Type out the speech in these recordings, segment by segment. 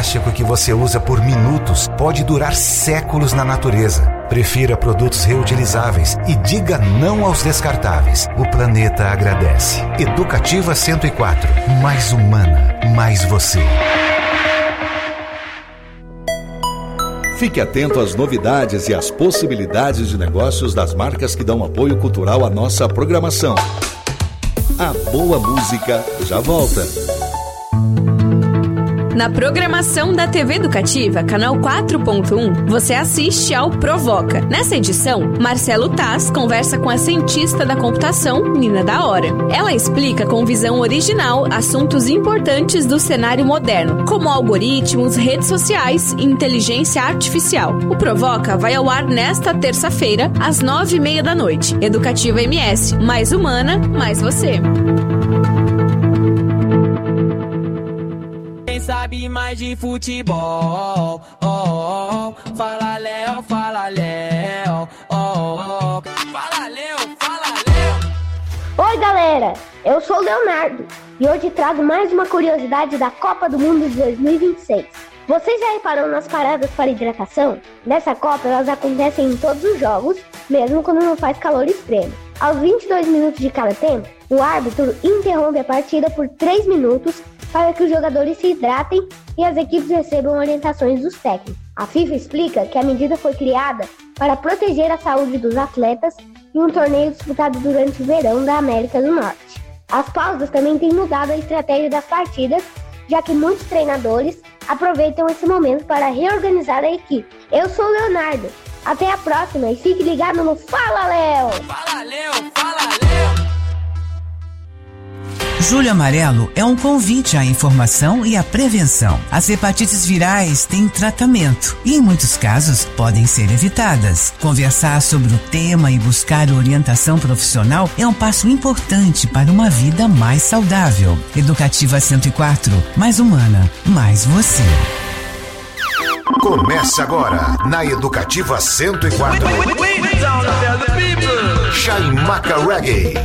plástico que você usa por minutos pode durar séculos na natureza. Prefira produtos reutilizáveis e diga não aos descartáveis. O planeta agradece. Educativa 104. Mais humana, mais você. Fique atento às novidades e às possibilidades de negócios das marcas que dão apoio cultural à nossa programação. A boa música já volta. Na programação da TV Educativa, canal 4.1, você assiste ao Provoca. Nessa edição, Marcelo Taz conversa com a cientista da computação, Nina da Hora. Ela explica com visão original assuntos importantes do cenário moderno, como algoritmos, redes sociais e inteligência artificial. O Provoca vai ao ar nesta terça-feira, às 9h30 da noite. Educativa MS, mais humana, mais você. Sabe mais de futebol, fala Léo, fala Léo, fala Léo, fala Léo. Oi galera, eu sou o Leonardo e hoje trago mais uma curiosidade da Copa do Mundo de 2026. Vocês já repararam nas paradas para hidratação? Nessa Copa elas acontecem em todos os jogos, mesmo quando não faz calor extremo. Aos 22 minutos de cada tempo, o árbitro interrompe a partida por 3 minutos para que os jogadores se hidratem e as equipes recebam orientações dos técnicos. A FIFA explica que a medida foi criada para proteger a saúde dos atletas em um torneio disputado durante o verão da América do Norte. As pausas também têm mudado a estratégia das partidas, já que muitos treinadores aproveitam esse momento para reorganizar a equipe. Eu sou o Leonardo. Até a próxima e fique ligado no Fala Léo! Fala Léo, fala Léo! Julho Amarelo é um convite à informação e à prevenção. As hepatites virais têm tratamento e, em muitos casos, podem ser evitadas. Conversar sobre o tema e buscar orientação profissional é um passo importante para uma vida mais saudável. Educativa 104, mais humana, mais você. Começa agora, na Educativa 104. Chaimaca Reggae.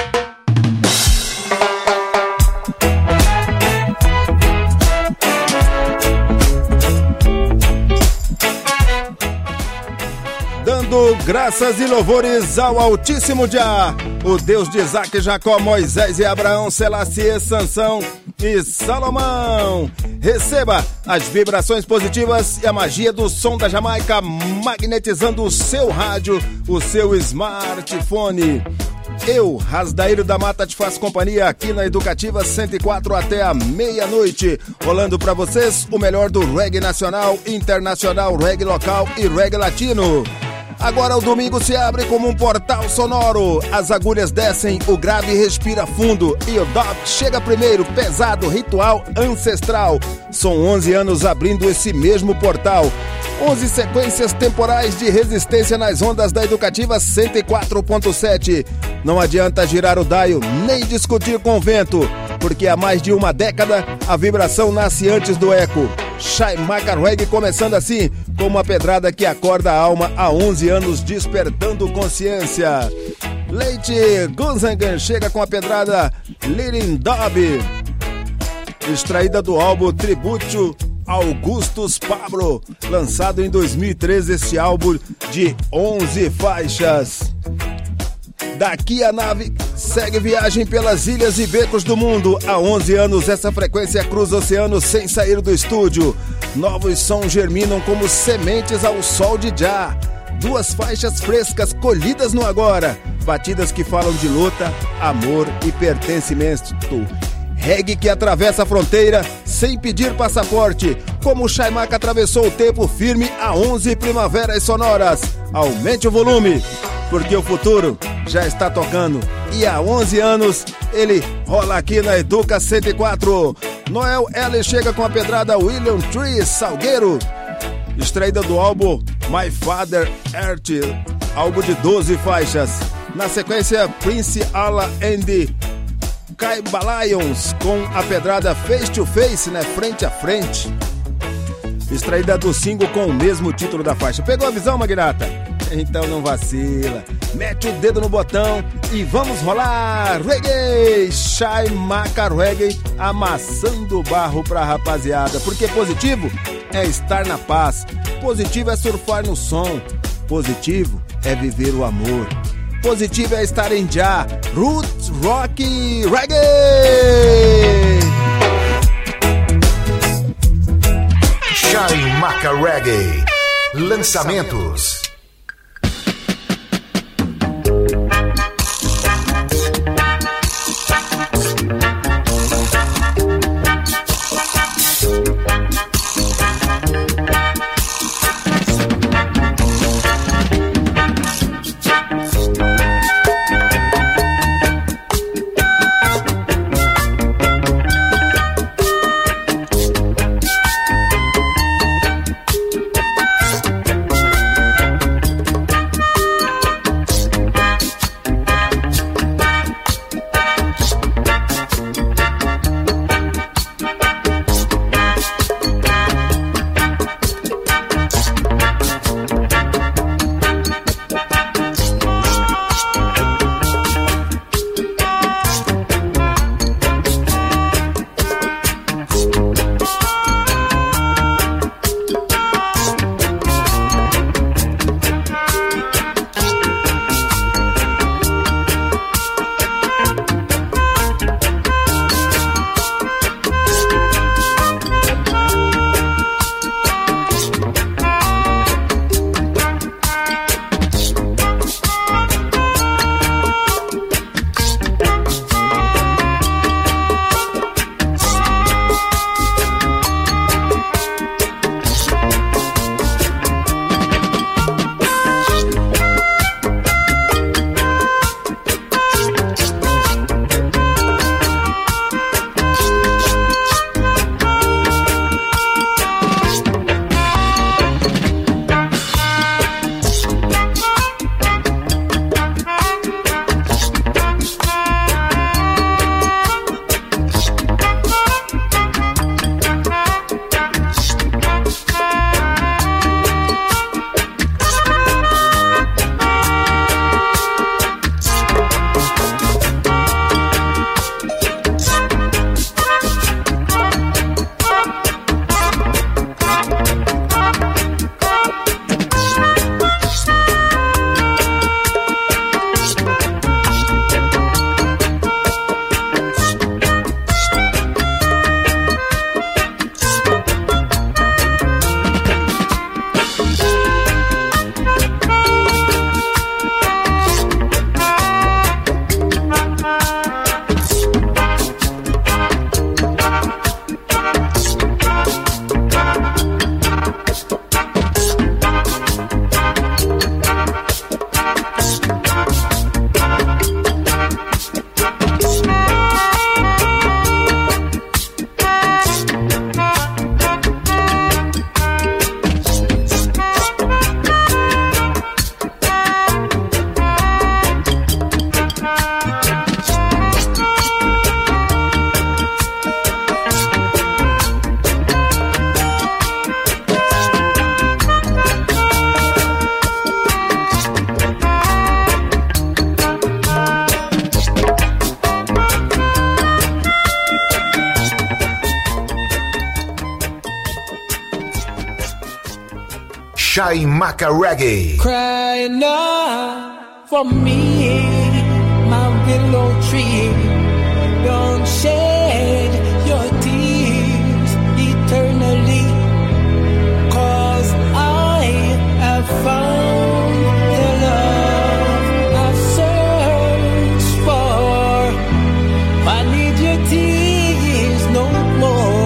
Dando graças e louvores ao Altíssimo Jah, o Deus de Isaac, Jacó, Moisés e Abraão, Selassie, Sansão e Salomão. Receba as vibrações positivas e a magia do som da Jamaica magnetizando o seu rádio, o seu smartphone. Eu, Rasdaíro da Mata, te faço companhia aqui na Educativa 104 até a meia-noite, rolando pra vocês o melhor do reggae nacional, internacional, reggae local e reggae latino. Agora o domingo se abre como um portal sonoro. As agulhas descem, o grave respira fundo e o dub chega primeiro, pesado, ritual, ancestral. São 11 anos abrindo esse mesmo portal. 11 sequências temporais de resistência nas ondas da Educativa 104.7. Não adianta girar o dial nem discutir com o vento, porque há mais de uma década a vibração nasce antes do eco. Chaimaca Reggae começando assim, com uma pedrada que acorda a alma há 11 anos, despertando consciência. Leite Gunzangan chega com a pedrada Leading Dub, extraída do álbum Tributo Augustus Pablo, lançado em 2013, esse álbum de 11 faixas. Daqui a nave segue viagem pelas ilhas e becos do mundo. Há 11 anos essa frequência cruza o oceano sem sair do estúdio. Novos sons germinam como sementes ao sol de Jah. 2 faixas frescas colhidas no agora. Batidas que falam de luta, amor e pertencimento. Reggae que atravessa a fronteira sem pedir passaporte. Como o Chaimaca atravessou o tempo firme a 11 primaveras sonoras. Aumente o volume, porque o futuro já está tocando. E há 11 anos ele rola aqui na Educa 104. Noel L chega com a pedrada William Tree Salgueiro, extraída do álbum My Father Earth, álbum de 12 faixas. Na sequência, Prince Allah and Kaiba Lions com a pedrada Face to Face, né? Frente a frente, extraída do single com o mesmo título da faixa. Pegou a visão, Magnata? Então não vacila, mete o dedo no botão e vamos rolar reggae, Chaimaca Reggae, amassando o barro pra rapaziada, porque positivo é estar na paz, positivo é surfar no som, positivo é viver o amor, positivo é estar em já, Roots Rock Reggae. Chaimaca Reggae, lançamentos. Chaimaca Reggae. Cry not for me, my willow tree. Don't shed your tears eternally, 'cause I have found the love I've searched for. I need your tears no more.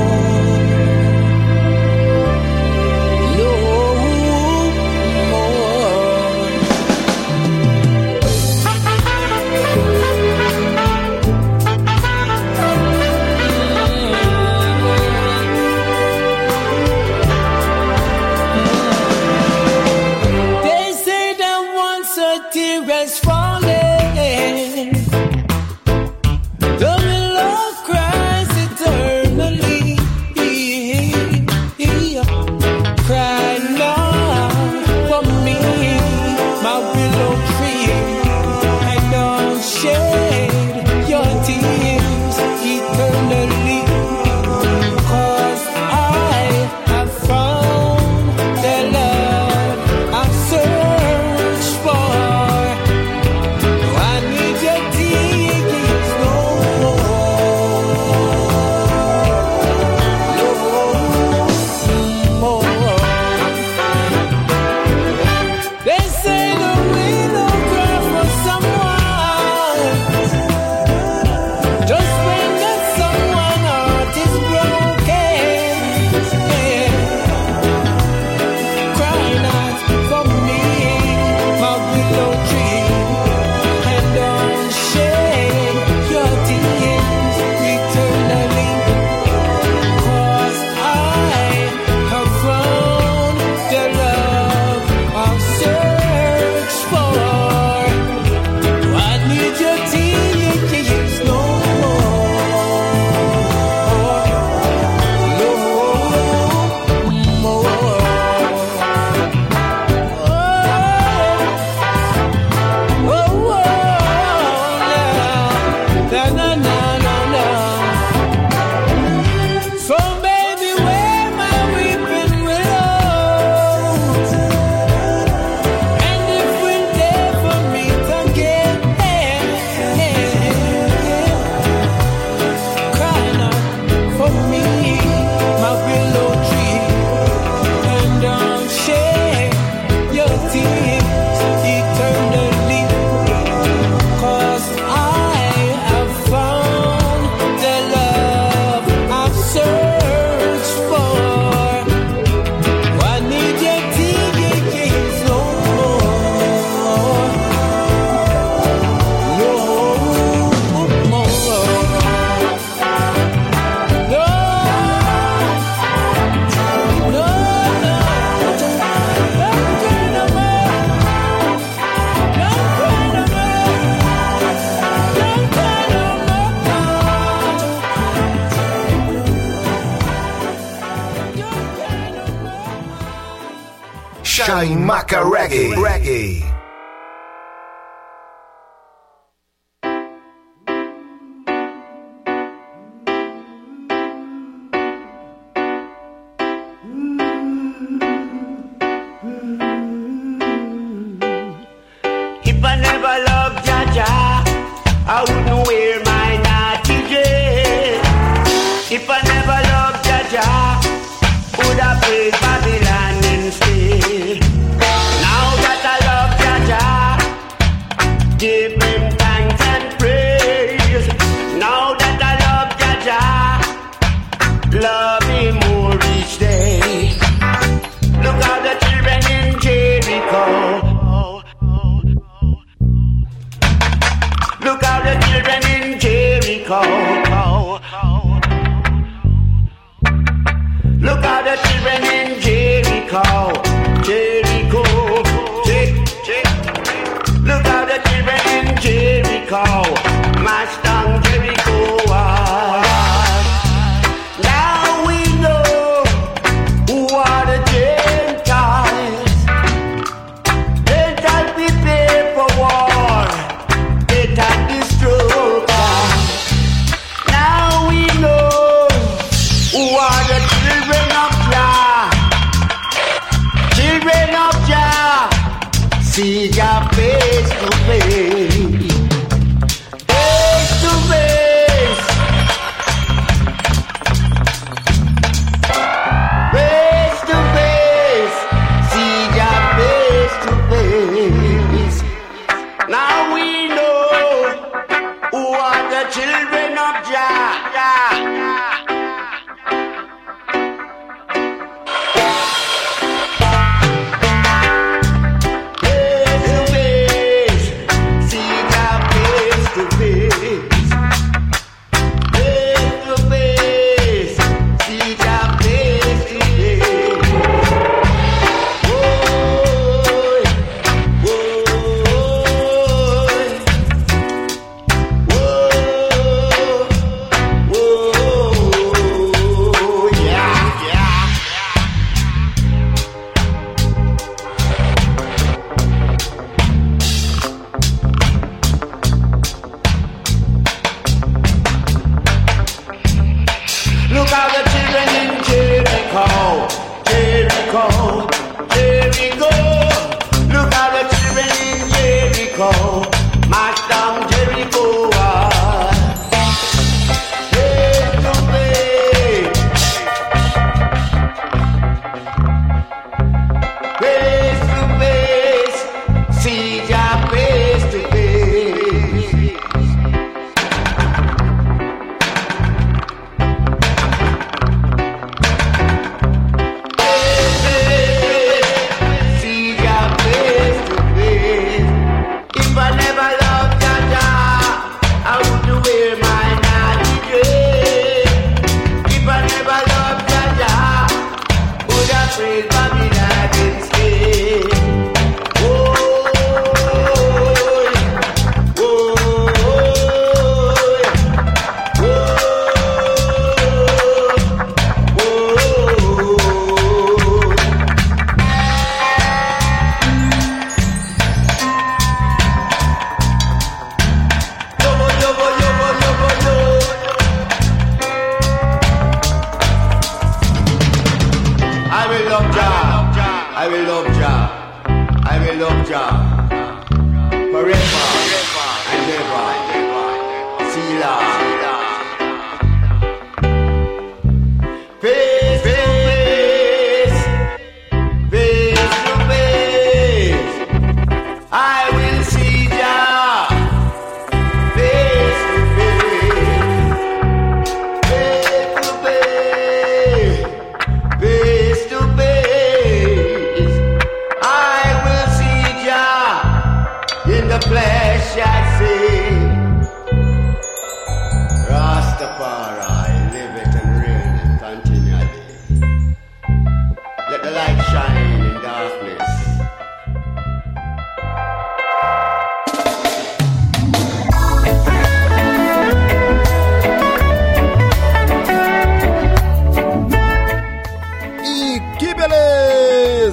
Chaimaca Reggae. If I never loved Jaja, I wouldn't wear my naughty dress. If I never loved Jaja, would I praise Babylon instead? Now that I love Jaja, give him thanks and praise. Now that I love Jaja, love him more each day. Look how the children in Jericho. Look how the children in Jericho. Look how the children in Jericho. Jericho. Look how the children in Jericho. Mash down Jericho. Now we know who are the Gentiles. Gentiles prepare for war. And destruction. Now we know who are the children of Jah. Children of Jah. See Jah face to face. Face to face. Face to face. See Jah face to face. Now we know who are the children of Jah. Face to face, see Jah face to face. Face to face, see Jah face to face. Look how the children in Jericho, Jericho, Jericho. Look how the children in Jericho march down Jericho. Face to face, face to face, see Jah face to face. See Jah face to face. If I never loved Jaja, I wouldn't wear my naughty dress. If I never loved Jaja, would I praise Babylon instead? Oh, oh, I will love Jah. I will love Jah. I will love Jah forever and ever. Selah. Face to face, face to face. I will see Jah. Face to face, face to face. Face to face, I will see Jah in the flesh. I say, Rastafari, live it and reign it continually. Let the light shine in darkness. E que beleza!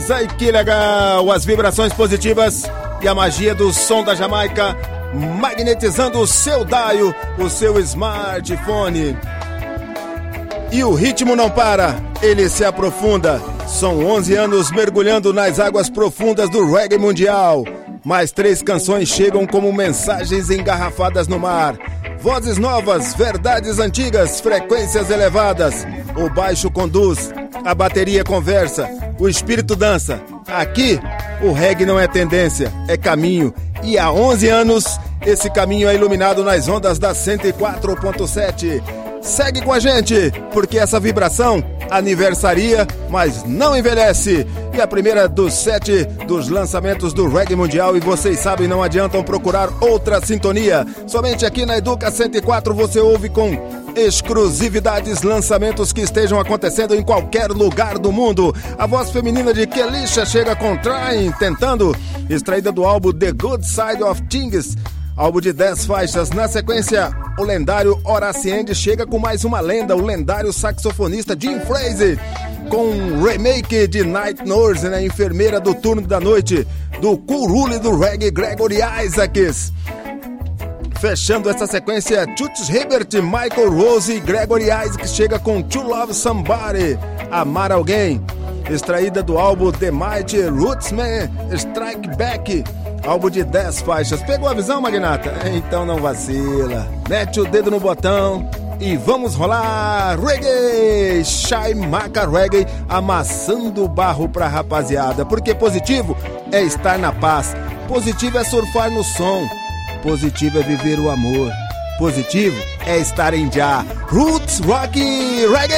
Mas ai que legal, as vibrações positivas e a magia do som da Jamaica magnetizando o seu dial, o seu smartphone. E o ritmo não para, ele se aprofunda. São 11 anos mergulhando nas águas profundas do reggae mundial. Mais 3 canções chegam como mensagens engarrafadas no mar. Vozes novas, verdades antigas, frequências elevadas. O baixo conduz, a bateria conversa, o espírito dança. Aqui, o reggae não é tendência, é caminho. E há 11 anos, esse caminho é iluminado nas ondas da 104.7. Segue com a gente, porque essa vibração aniversaria, mas não envelhece. E a primeira dos 7 dos lançamentos do reggae mundial. E vocês sabem, não adiantam procurar outra sintonia. Somente aqui na Educa 104 você ouve com exclusividades lançamentos que estejam acontecendo em qualquer lugar do mundo. A voz feminina de Kelisha chega com Trying, Tentando, extraída do álbum The Good Side of Things, álbum de 10 faixas. Na sequência, o lendário Horace Andy chega com mais uma lenda, o lendário saxofonista Jim Fraser, com um remake de Night Nurse, né, enfermeira do turno da noite, do cool rule do reggae Gregory Isaacs. Fechando essa sequência, Toots Hibbert, Michael Rose e Gregory Isaacs chega com To Love Somebody, Amar Alguém, extraída do álbum The Mighty Rootsman Strike Back, álbum de 10 faixas. Pegou a visão, magnata? Então não vacila. Mete o dedo no botão e vamos rolar reggae. Chaimaca Reggae, amassando o barro pra rapaziada. Porque positivo é estar na paz. Positivo é surfar no som. Positivo é viver o amor. Positivo é estar em já. Roots Rock Reggae!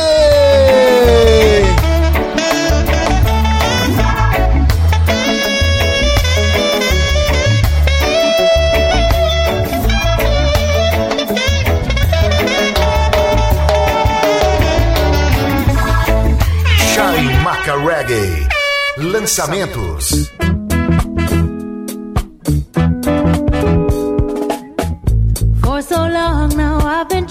Chaimaca Reggae. Lançamentos. For so long now I've been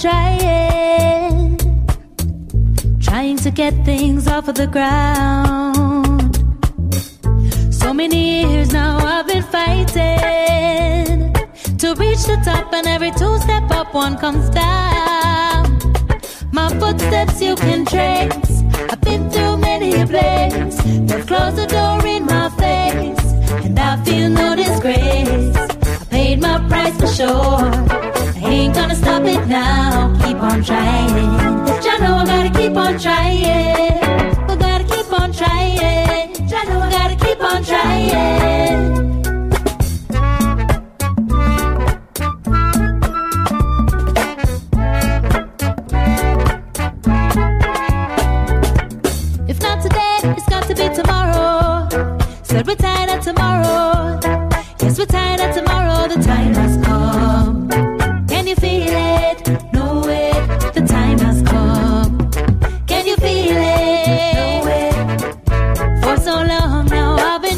trying to get things off of the ground. So many years now I've been fighting to reach the top, and every 2 step up, 1 comes down. My footsteps you can trace. I've been through many a place. They've closed the door in my face, and I feel no disgrace. I paid my price for sure. I ain't gonna stop it now. Keep on trying. I know I gotta keep on trying. I gotta keep on trying. I know I gotta keep on trying. If not today, it's got to be tomorrow. Said we're tired of tomorrow. Yes, we're tired of tomorrow. The time has come. Can you feel it? Know it. The time has come. Can you feel it? Know it. For so long now I've been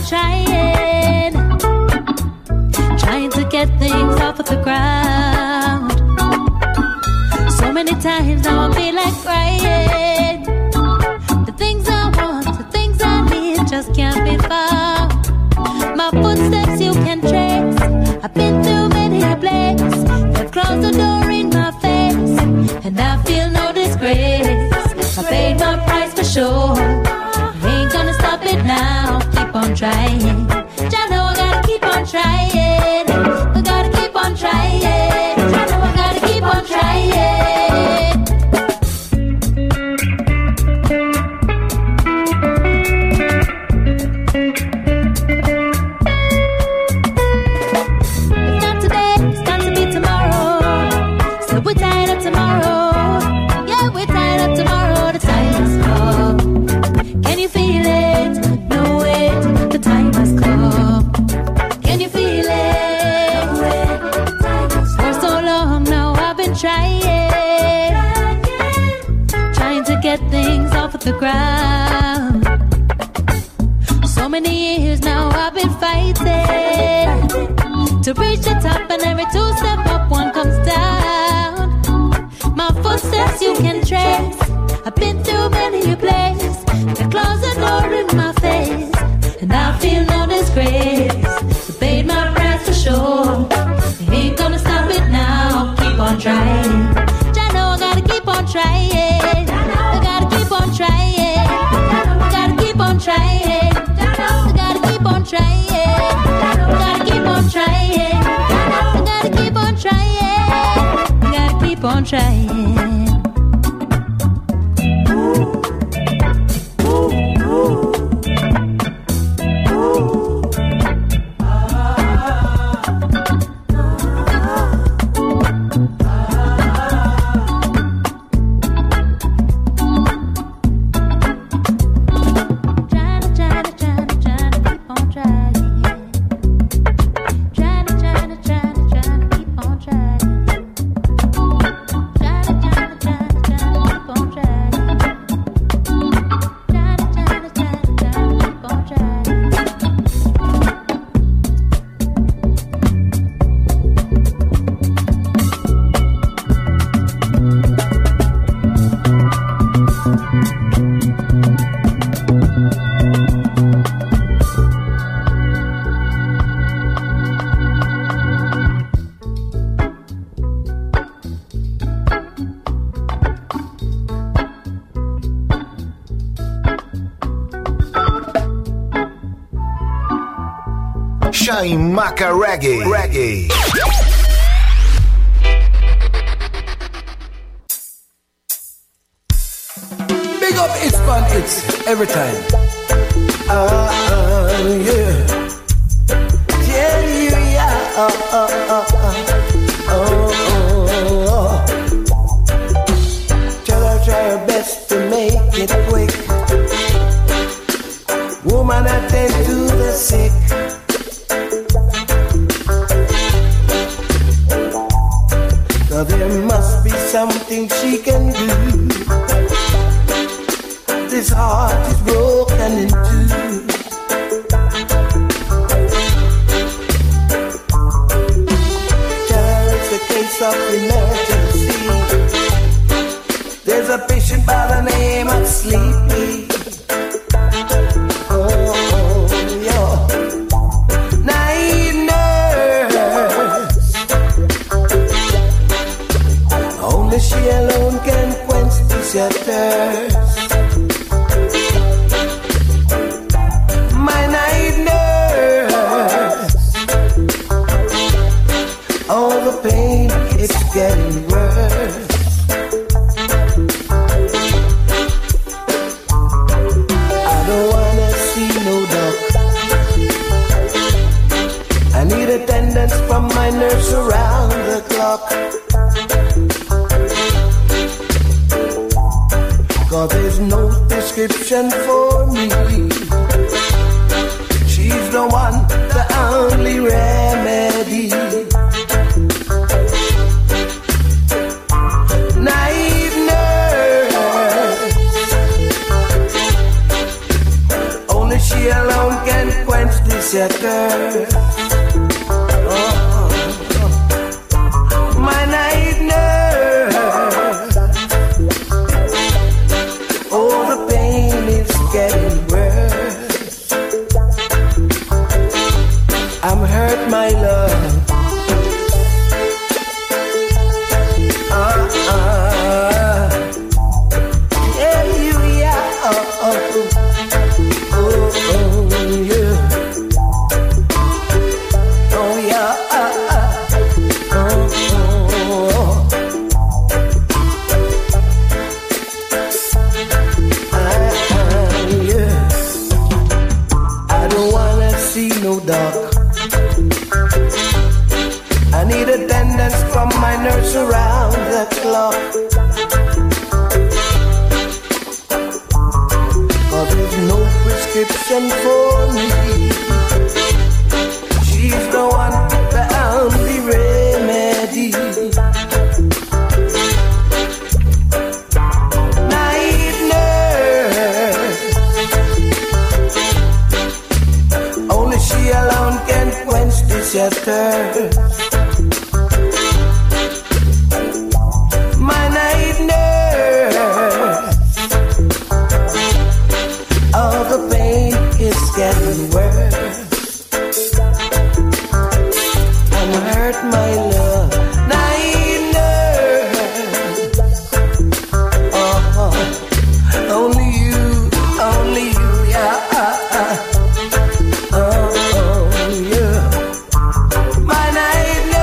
trying to get things off of the ground. So many times now I feel like crying. The things I want, the things I need just can't be found. My footsteps you can trace. I've been through many a place. They've closed the door in my face, and I feel no disgrace. I paid my price for sure. I ain't gonna stop it now. Keep on trying. I know I gotta keep on trying. I gotta keep on trying. I know I gotta keep on trying. Trying to get things off of the ground. So many years now I've been fighting to reach the top, and every 2 step up, 1 comes down. My footsteps you can trace. I've been through many a place. They close the door in my face, trying. Chaimaca Reggae. Big up it's fun, it's every time. Yeah. Tell you, yeah. Tell her try her best to make it quick. Woman, attend to the sick. There must be something she can do. This heart is broken in two. Child, it's a case of emergency. There's a patient by the name of Sleepy. She alone can quench these thirst. My night nurse. All the pain, it's getting worse. I don't wanna see no doc. I need attendance from my nurse around the clock. Cause there's no prescription for me. She's the one, the only remedy. Naive nurse. Only she alone can quench this thirst. My naive nurse. Getting worse. I'm hurt, my love. Yeah, you, yeah. Oh, yeah. Oh, yeah. No doc. I need attendance from my nurse around the clock. Cause there's no prescription for me. She's the one, the only remedy. Naive nurse. Only she alone can quench this thirst. My naive nurse. All the pain is getting worse. I'm hurt, my love. Naive nurse. Oh, only you, yeah. My naive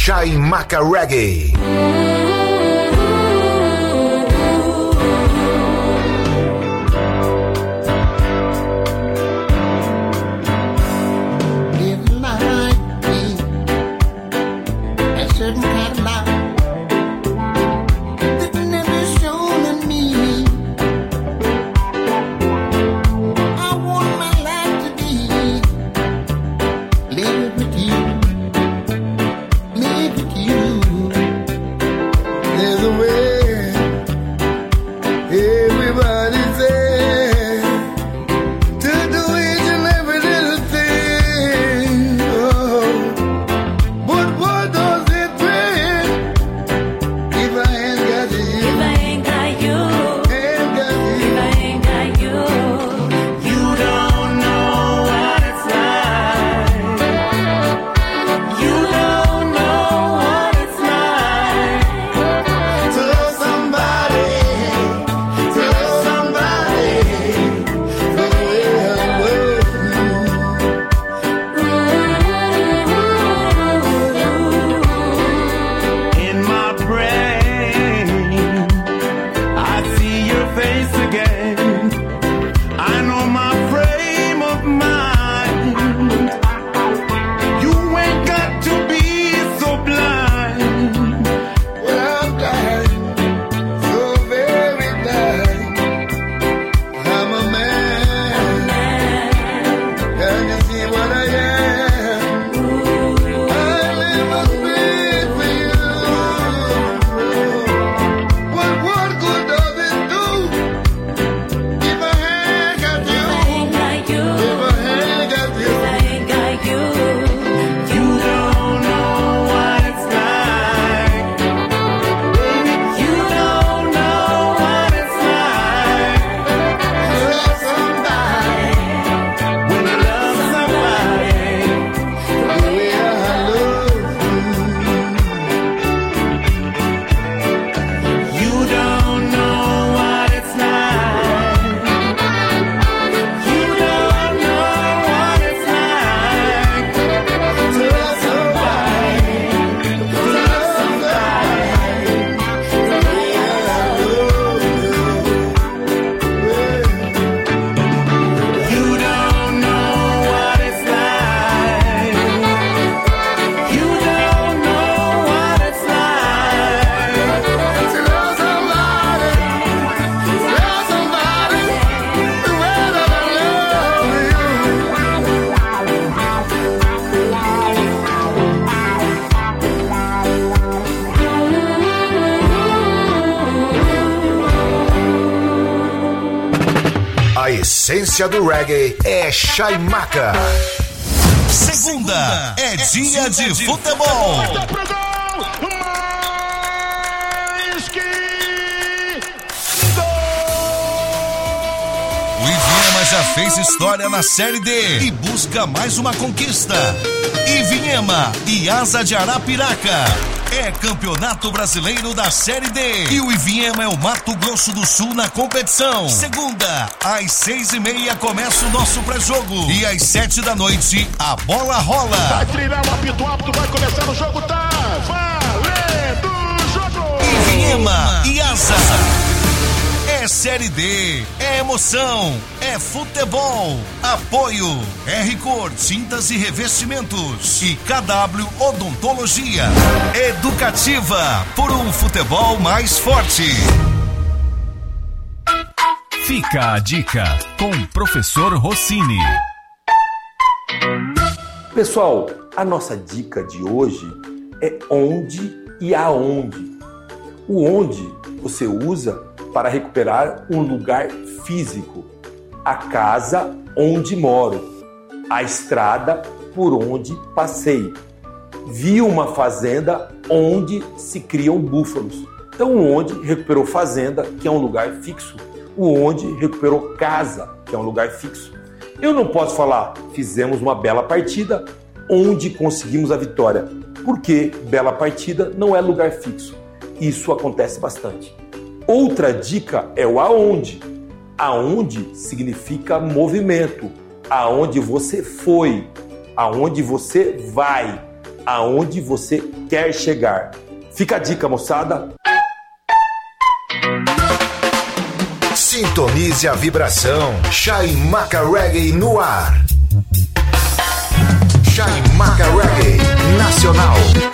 Chaimaca Reggae. A essência do reggae é Chaimaca. Segunda é dia de futebol. O Ivinhema já fez história na Série D e busca mais uma conquista. Ivinhema e Asa de Arapiraca. É Campeonato Brasileiro da Série D. E o Ivinhema é o Mato Grosso do Sul na competição. Segunda, às 6:30 começa o nosso pré-jogo. E às 7 da noite, a bola rola. Vai trilhar o apito, vai começar o jogo, tá valendo o jogo. Ivinhema e Asa. É Série D, é emoção, é futebol. Apoio R-Cor Tintas e Revestimentos e KW Odontologia. Educativa, por um futebol mais forte. Fica a dica com o professor Rossini. Pessoal, a nossa dica de hoje é onde e aonde. O onde você usa para recuperar um lugar físico, a casa onde moro, a estrada por onde passei. Vi uma fazenda onde se criam búfalos. Então o onde recuperou fazenda, que é um lugar fixo. O onde recuperou casa, que é um lugar fixo. Eu não posso falar, fizemos uma bela partida, onde conseguimos a vitória, porque bela partida não é lugar fixo. Isso acontece bastante. Outra dica é o aonde. Aonde significa movimento. Aonde você foi. Aonde você vai. aonde você quer chegar. Fica a dica, moçada. Sintonize a vibração. Chaimaca Reggae no ar. Chaimaca Reggae Nacional.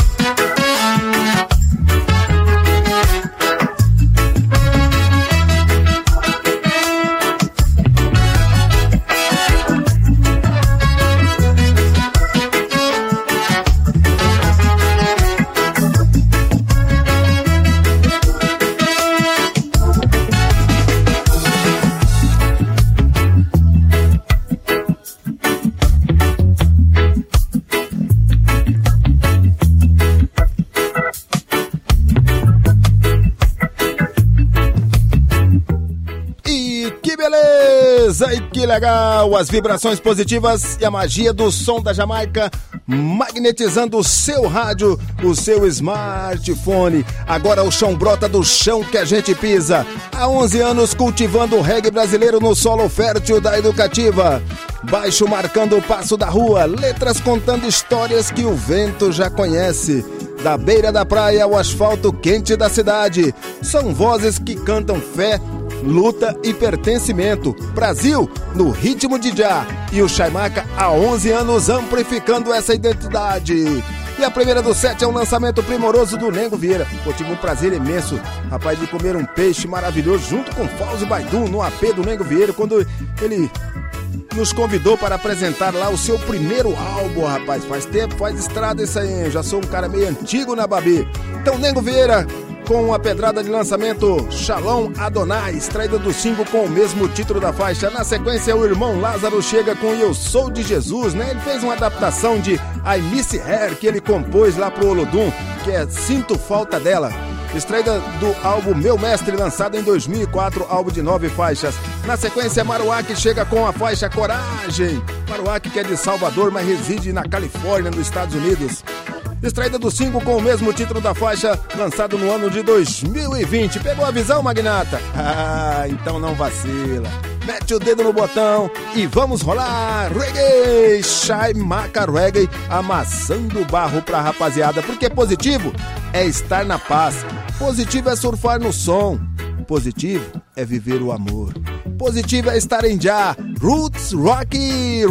E que legal, as vibrações positivas e a magia do som da Jamaica magnetizando o seu rádio, o seu smartphone. Agora o chão brota do chão que a gente pisa. Há 11 anos cultivando o reggae brasileiro no solo fértil da Educativa. Baixo marcando o passo da rua, letras contando histórias que o vento já conhece. Da beira da praia ao asfalto quente da cidade. São vozes que cantam fé, luta e pertencimento. Brasil no ritmo de já. E o Chaimaca há 11 anos amplificando essa identidade. E a primeira do set é um lançamento primoroso do Nengo Vieira. Eu tive um prazer imenso, rapaz, de comer um peixe maravilhoso junto com Fauzi Baidu no AP do Nengo Vieira, quando ele nos convidou para apresentar lá o seu primeiro álbum, rapaz. Faz tempo, faz estrada isso aí, eu já sou um cara meio antigo na Babi. Então, Nengo Vieira com a pedrada de lançamento Shalom Adonai, extraída do single com o mesmo título da faixa. Na sequência, o irmão Lázaro chega com Eu Sou de Jesus, né? Ele fez uma adaptação de I Miss Her, que ele compôs lá pro Olodum, que é Sinto Falta Dela. Extraída do álbum Meu Mestre, lançado em 2004, álbum de 9 faixas. Na sequência, Maruac chega com a faixa Coragem. Maruac, que é de Salvador, mas reside na Califórnia, nos Estados Unidos. Extraída do single com o mesmo título da faixa, lançado no ano de 2020. Pegou a visão, magnata? Ah, então não vacila. Mete o dedo no botão e vamos rolar reggae, Chaimaca Reggae, amassando o barro pra rapaziada, porque positivo é estar na paz, positivo é surfar no som, positivo é viver o amor, positivo é estar em já, Roots Rock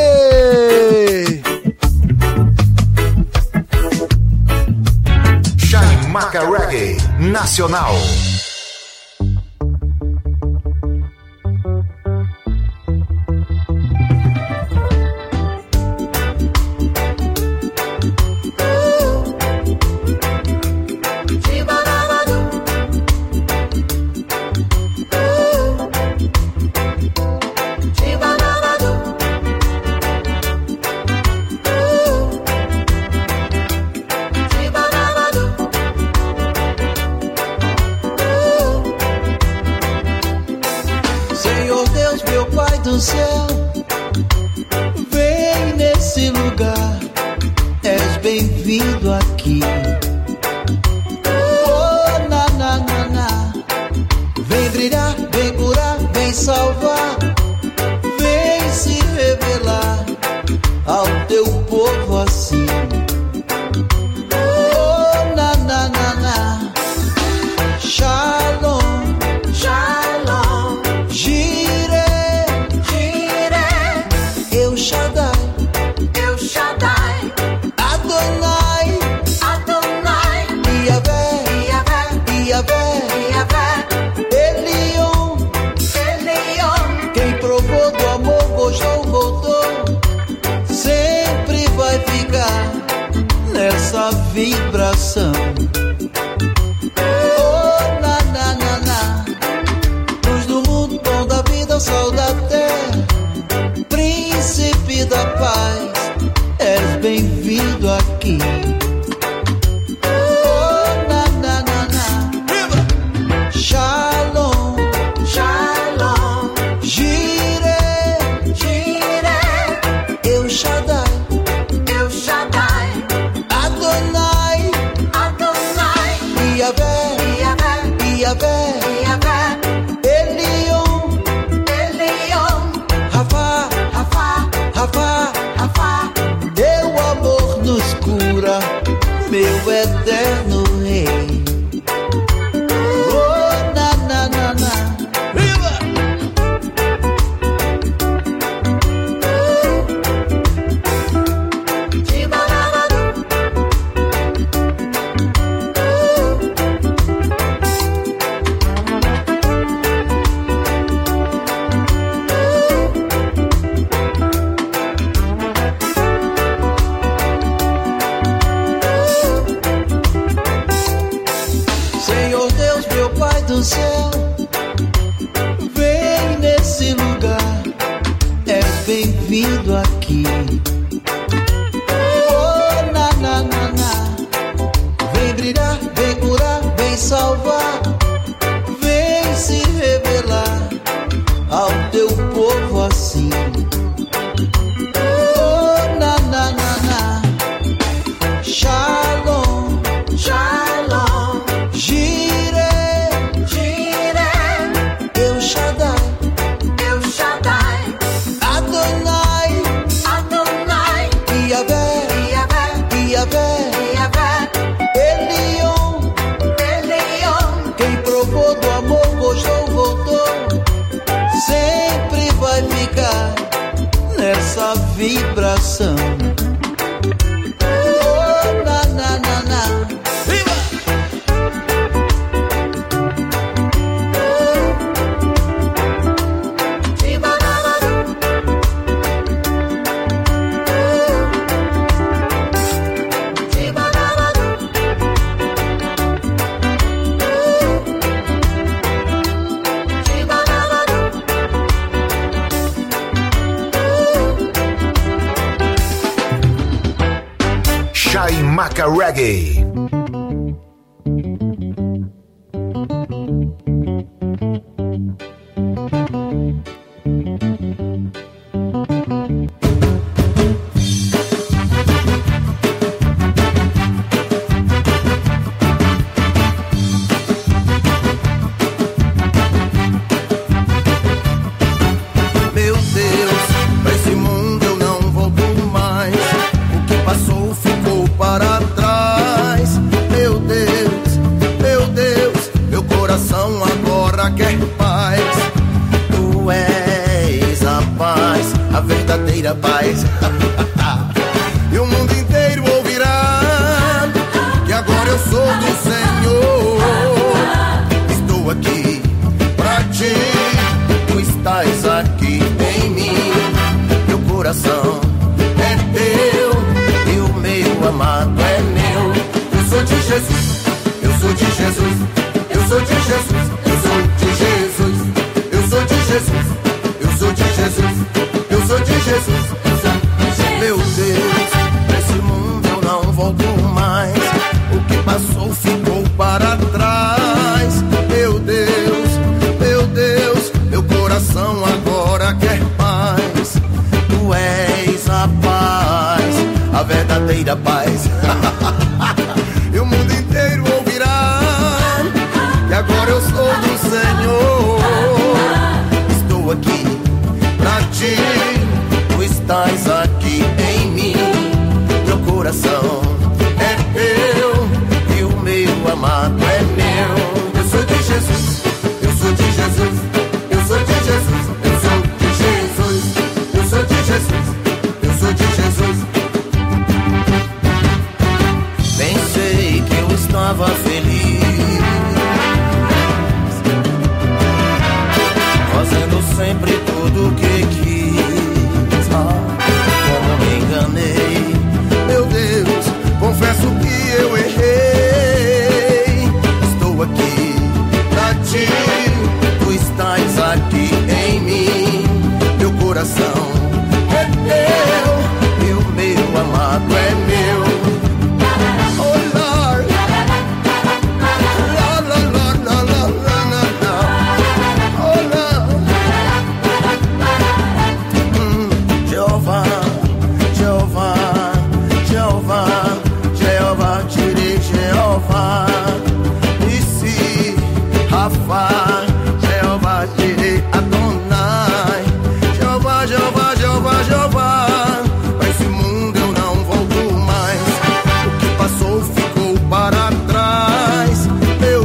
Reggae. Chaimaca Reggae Nacional. Céu, vem nesse lugar, és bem-vindo aqui. Oh, na, na, na, na. Vem brilhar, vem curar, vem salvar, vem se revelar ao teu povo assim. Oh, na, na, na, na. Shalom, shalom, essa vibração. Oh, na, na, na, na. Luz do mundo, pão da vida, sol da terra, príncipe da paz, és bem-vindo aqui. Oh, na, na, na, na. Shalom, shalom, Jireh, Jireh, Eu Shaddai, Eu Shaddai, Adonai, Adonai. bem-vindo aqui. Oh, na, na, na, na. Vem brilhar, vem curar, vem salvar. Vem se revelar ao teu povo assim. Oh, na, na, na, na. Shalom, shalom. Jireh, Jireh. El Shaddai, El Shaddai. Adonai, Adonai. Yahvé, Yahvé, Yahvé, Yahvé. Elion, Elion. Quem provou do amor, gostou, voltou. Sempre vai ficar nessa vibração. Oh, na, na, na, na. Viva! Chaimaca Reggae. Meu Deus, pra esse mundo eu não volto mais. O que passou ficou para trás. Meu Deus, meu coração agora quer paz. Tu és a paz, a verdadeira paz. E o mundo inteiro ouvirá que agora eu sou do Senhor. Estou aqui pra ti, tu estás aqui em mim. Meu coração é teu e o meu amado é meu. Eu sou de Jesus, eu sou de Jesus, eu sou de Jesus, eu sou de Jesus, eu sou de Jesus, eu sou de Jesus, eu sou de Jesus, eu sou de Jesus. Meu Deus, nesse mundo eu não volto mais. O que passou ficou para trás. Meu Deus, meu coração agora quer paz. Tu és a paz, a verdadeira paz. E o mundo inteiro ouvirá que agora eu sou do Senhor. Estou aqui pra ti, tu estás aqui em mim. Meu coração é teu e o meu amado é meu. Eu sou de Jesus, eu sou de Jesus, eu sou de Jesus, eu sou de Jesus, eu sou de Jesus, eu sou de Jesus. Pensei que eu estava feliz, fazendo sempre tudo o que quis. Como me enganei, meu Deus, confesso que eu errei. Estou aqui pra ti, tu estás aqui em mim. Meu coração é teu e o meu amado é meu. Oh Lord, Lord, Lord, Lord, Lord, Lord, Lord. Oh Lord, Jeová, Jeová, Jeová, Jeová, Jireh, Jeová, Nissi, Rafa, Jeová, Jireh, Adonai, Jeová, Jeová, Jeová, Jeová. Pra esse mundo eu não volto mais. O que passou ficou para trás. Meu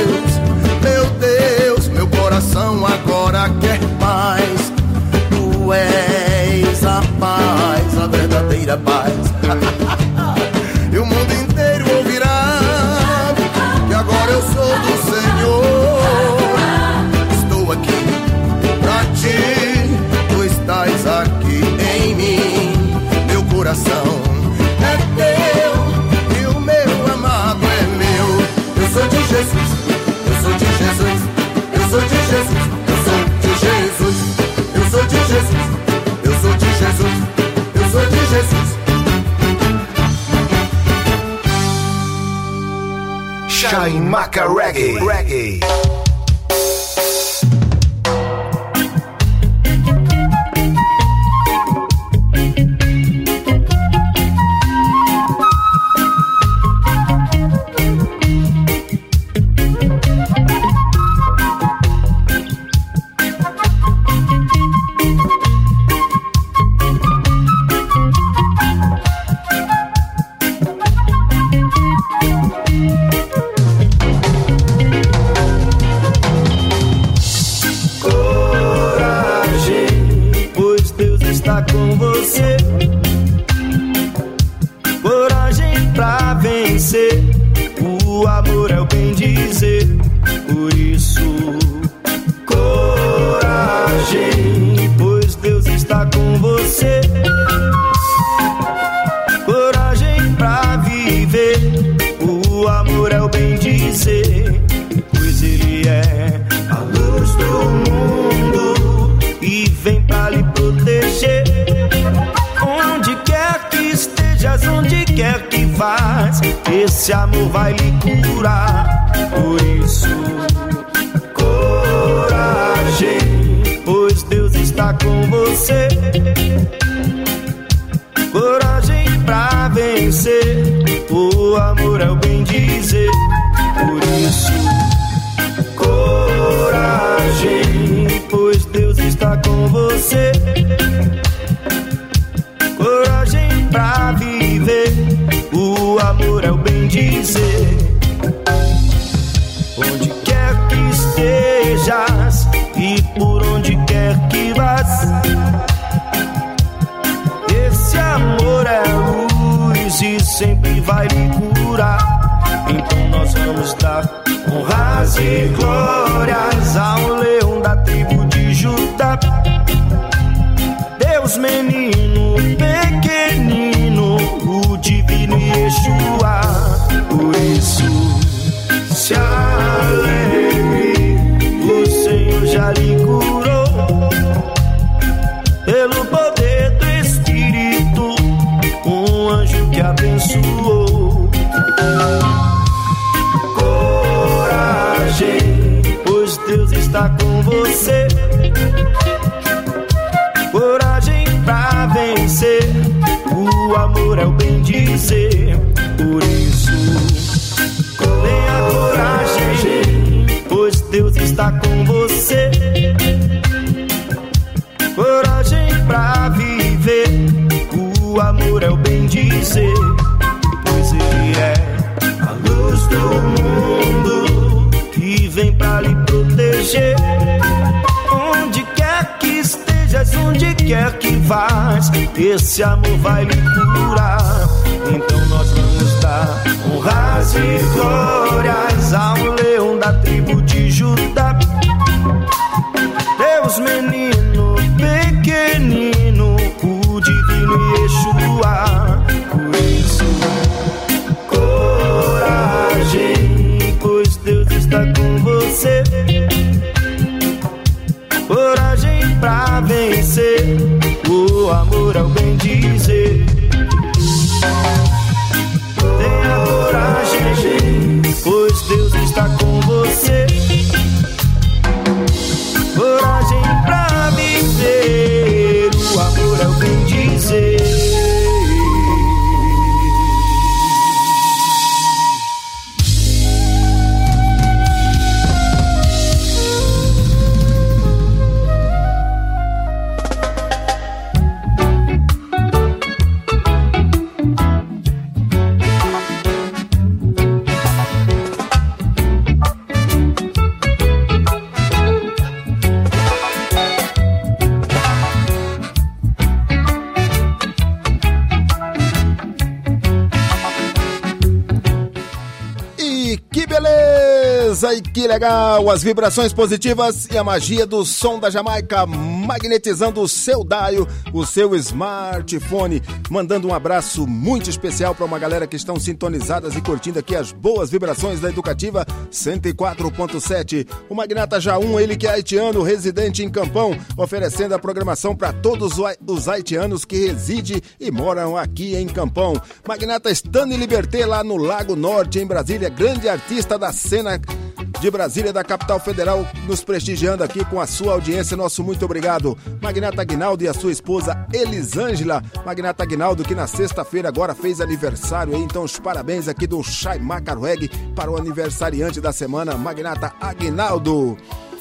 Deus, meu coração agora quer paz. Tu és a paz, a verdadeira paz. E o mundo inteiro ouvirá que agora eu sou do Senhor. Estou aqui pra ti, tu estás aqui em mim. Meu coração é teu e o meu amado é meu. Eu sou de Jesus, eu sou de Jesus, eu sou de Jesus, eu sou de Jesus, eu sou de Jesus, eu sou de Jesus, eu sou de Jesus. Chaimaca Reggae. Esse amor vai lhe curar. Por isso, coragem, pois Deus está com você. Coragem pra vencer, o amor é o bem dizer. Por isso, coragem, pois Deus está com você. Coragem pra viver, o amor é o bem dizer. Onde quer que estejas e por onde quer que vás, esse amor é luz e sempre vai lhe curar. Então nós vamos dar honras e glórias ao leão da tribo de Judá, Deus menino pequenino, o divino Yeshua. Por isso se alegre, o Senhor já lhe curou. Pelo poder do Espírito, um anjo que abençoou. Coragem, pois Deus está com você. Coragem pra vencer, o amor é o bem dizer. Por isso, tenha coragem, pois Deus está com você. Coragem pra viver, o amor é o bem dizer. Pois Ele é a luz do mundo que vem pra lhe proteger. Onde quer que estejas, onde quer que vás, esse amor vai lhe curar. Então nós vamos dar honras e glórias ao leão da tribo de Judá, Deus menino pequenino, o divino Yeshua. Por isso, coragem, pois Deus está com você. Coragem pra vencer, o amor é o bem dizer. Tenha coragem, pois Deus está com você. Coragem pra viver, o amor é o bem dizer. E que legal, as vibrações positivas e a magia do som da Jamaica. magnetizando o seu dial, o seu smartphone, mandando um abraço muito especial para uma galera que estão sintonizadas e curtindo aqui as boas vibrações da Educativa 104.7. O Magnata Jaum, ele que é haitiano, residente em Campão, oferecendo a programação para todos os haitianos que residem e moram aqui em Campão. Magnata Stanley Liberté, lá no Lago Norte, em Brasília, grande artista da cena de Brasília, da capital federal, nos prestigiando aqui com a sua audiência. Nosso muito obrigado. Magnata Aguinaldo e a sua esposa Elisângela. Magnata Aguinaldo, que na sexta-feira agora fez aniversário, então os parabéns aqui do Chaimaca Reggae para o aniversariante da semana, Magnata Aguinaldo.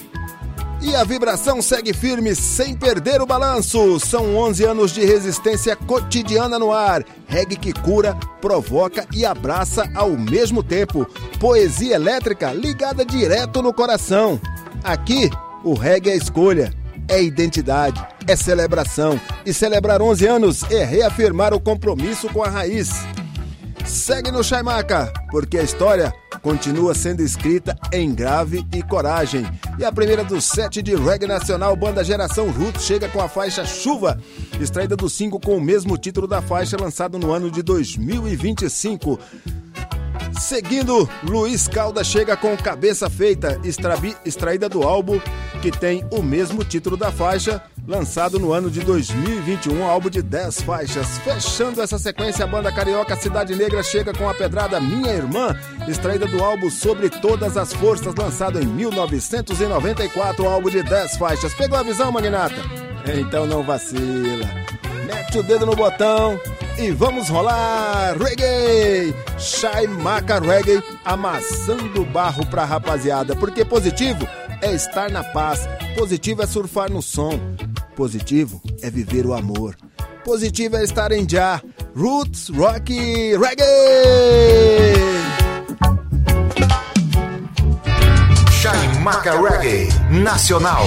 E a vibração segue firme sem perder o balanço. São 11 anos de resistência cotidiana no ar. Reggae que cura, provoca e abraça ao mesmo tempo. Poesia elétrica ligada direto no coração. Aqui, o reggae é escolha, é identidade, é celebração. E celebrar 11 anos é reafirmar o compromisso com a raiz. Segue no Chaimaca, porque a história continua sendo escrita em grave e coragem. E a primeira do set de reggae nacional, banda Geração Roots, chega com a faixa Chuva, extraída do single com o mesmo título da faixa, lançado no ano de 2025. Seguindo, Luiz Calda chega com Cabeça Feita, extraída do álbum que tem o mesmo título da faixa, lançado no ano de 2021, álbum de 10 faixas. Fechando essa sequência, a banda carioca Cidade Negra chega com a pedrada Minha Irmã, extraída do álbum Sobre Todas as Forças, lançado em 1994, álbum de 10 faixas. Pegou a visão, Magnata? Então não vacila. Mete o dedo no botão e vamos rolar reggae. Chaimaca Reggae, amassando barro pra rapaziada, porque positivo é estar na paz, positivo é surfar no som, positivo é viver o amor, positivo é estar em já. Roots Rock Reggae. Chaimaca Reggae Nacional.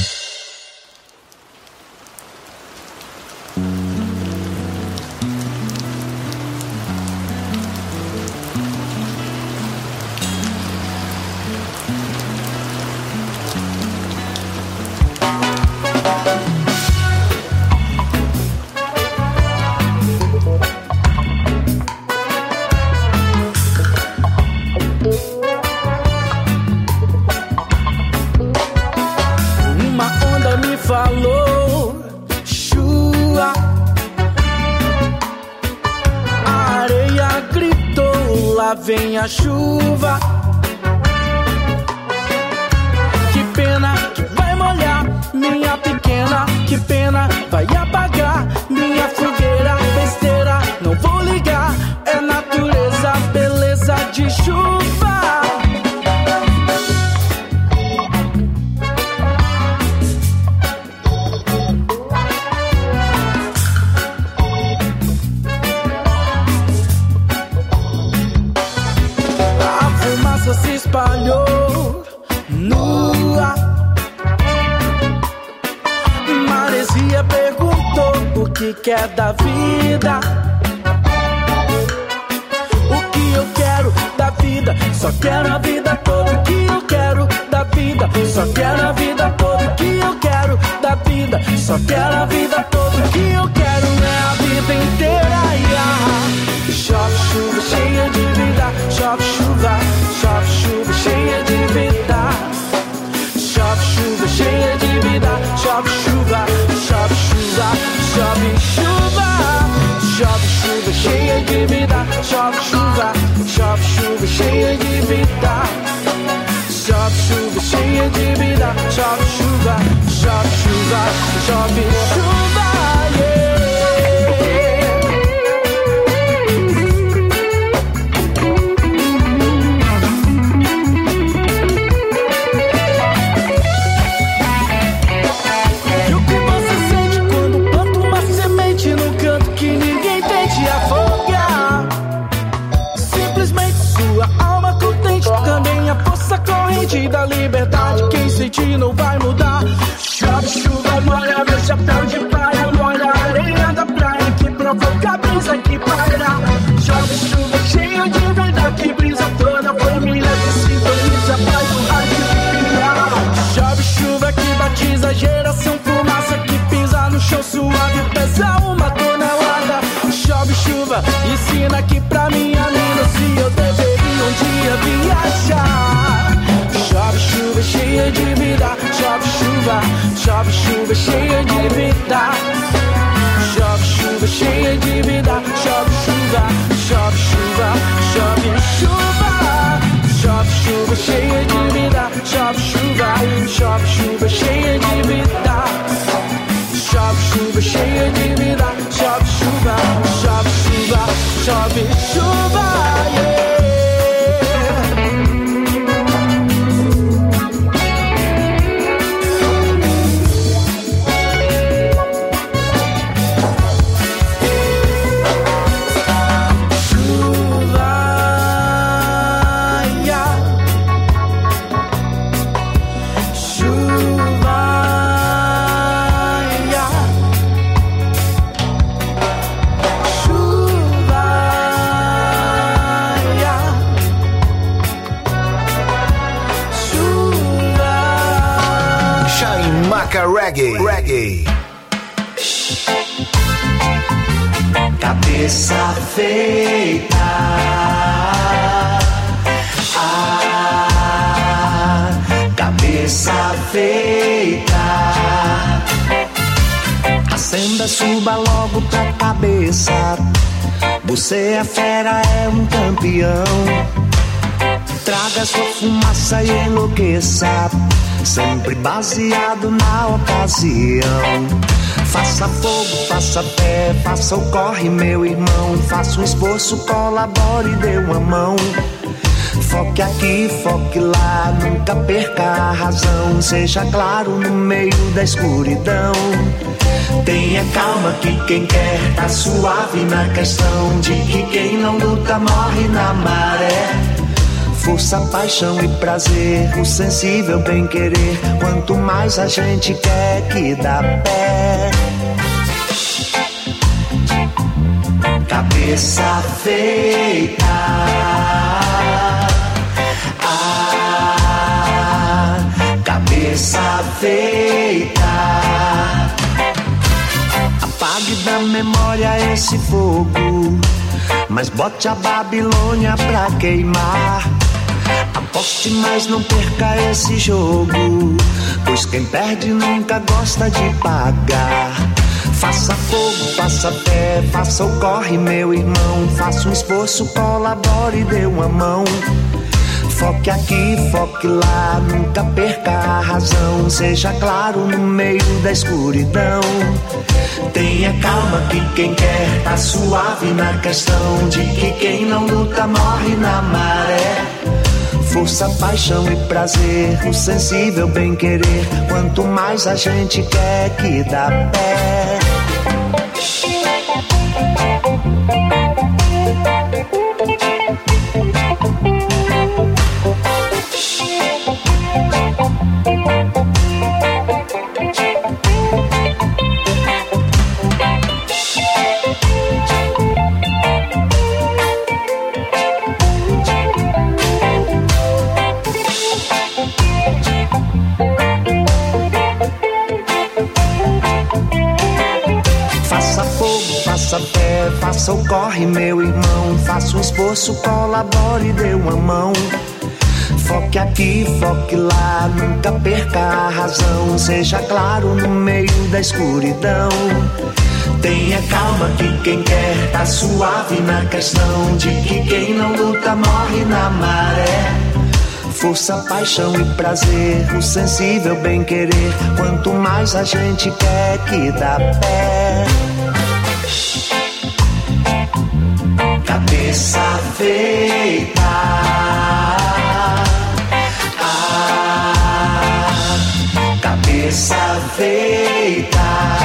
Vem a chuva, que pena que vai molhar minha pequena, que pena vai apagar minha fogueira. Besteira, não vou ligar, é natureza, beleza de chuva. Se espalhou no ar. Maresia perguntou o que quer da vida. O que eu quero da vida? Só quero a vida toda. O que eu quero da vida? Só quero a vida toda. O que eu quero da vida? Só quero a vida toda. O que eu quero é a vida inteira. Chove chuva cheia de vida. Chove chuva. Chove chuva cheia de vida. Chove chuva cheia de vida. Chove chuva. Chove chuva. Chove chuva. Chove chuva cheia de vida. Chove chuva. Chove chuva cheia de vida. Chove chuva cheia de vida. Chove chuva. Chove chuva. Chove chuva. Yeah. Da liberdade, quem sentir não vai mudar. Chove chuva, molha meu chapéu de cheia de vida. Chove chuva, chove chuva cheia de vida. Chove chuva cheia de vida. Chove chuva, chove chuva, chove chuva. Chove chuva cheia de vida. Chove chuva, chove chuva cheia de vida. Chove chuva cheia de vida. Chove chuva, chove chuva, chove chuva, yeah. Reggae. Cabeça feita, cabeça feita. Acenda, suba logo pra cabeça. Você é fera, é um campeão. Traga sua fumaça e enlouqueça, sempre baseado na ocasião. Faça fogo, faça fé, faça o corre, meu irmão. Faça um esforço, colabore e dê uma mão. Foque aqui, foque lá, nunca perca a razão. Seja claro no meio da escuridão. Tenha calma que quem quer tá suave na questão de que quem não luta morre na maré. Força, paixão e prazer, o sensível bem querer. Quanto mais a gente quer que dá pé. Cabeça feita, cabeça feita. Apague da memória esse fogo, mas bote a Babilônia pra queimar. Aposte, mas não perca esse jogo, pois quem perde nunca gosta de pagar. Faça fogo, faça fé, faça o corre, meu irmão. Faça um esforço, colabore e dê uma mão. Foque aqui, foque lá, nunca perca a razão. Seja claro no meio da escuridão. Tenha calma que quem quer tá suave na questão de que quem não luta morre na maré. Força, paixão e prazer, o sensível bem querer. Quanto mais a gente quer que dá pé. Faça fé, faça o corre, meu irmão. Faça um esforço, colabore e dê uma mão. Foque aqui, foque lá, nunca perca a razão. Seja claro no meio da escuridão. Tenha calma que quem quer tá suave na questão de que quem não luta morre na maré. Força, paixão e prazer, o sensível bem querer. Quanto mais a gente quer que dá pé. Cabeça feita, cabeça feita.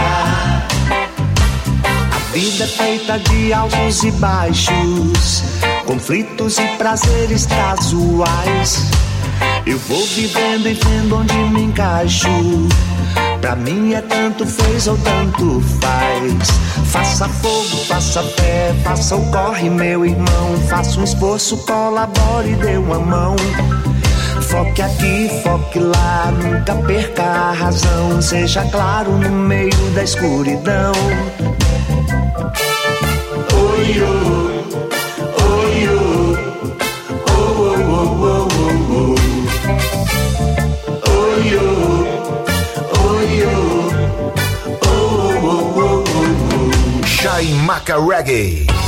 A vida é feita de altos e baixos, conflitos e prazeres casuais. Eu vou vivendo e vendo onde me encaixo. Pra mim é tanto fez ou tanto faz. Faça fogo, faça fé, faça o corre, meu irmão. Faça um esforço, colabore e dê uma mão. Foque aqui, foque lá, nunca perca a razão. Seja claro no meio da escuridão. Oi, oh, oi, oh, oh, oh, oh, oh, oh, oh. Chai Maca Reggae.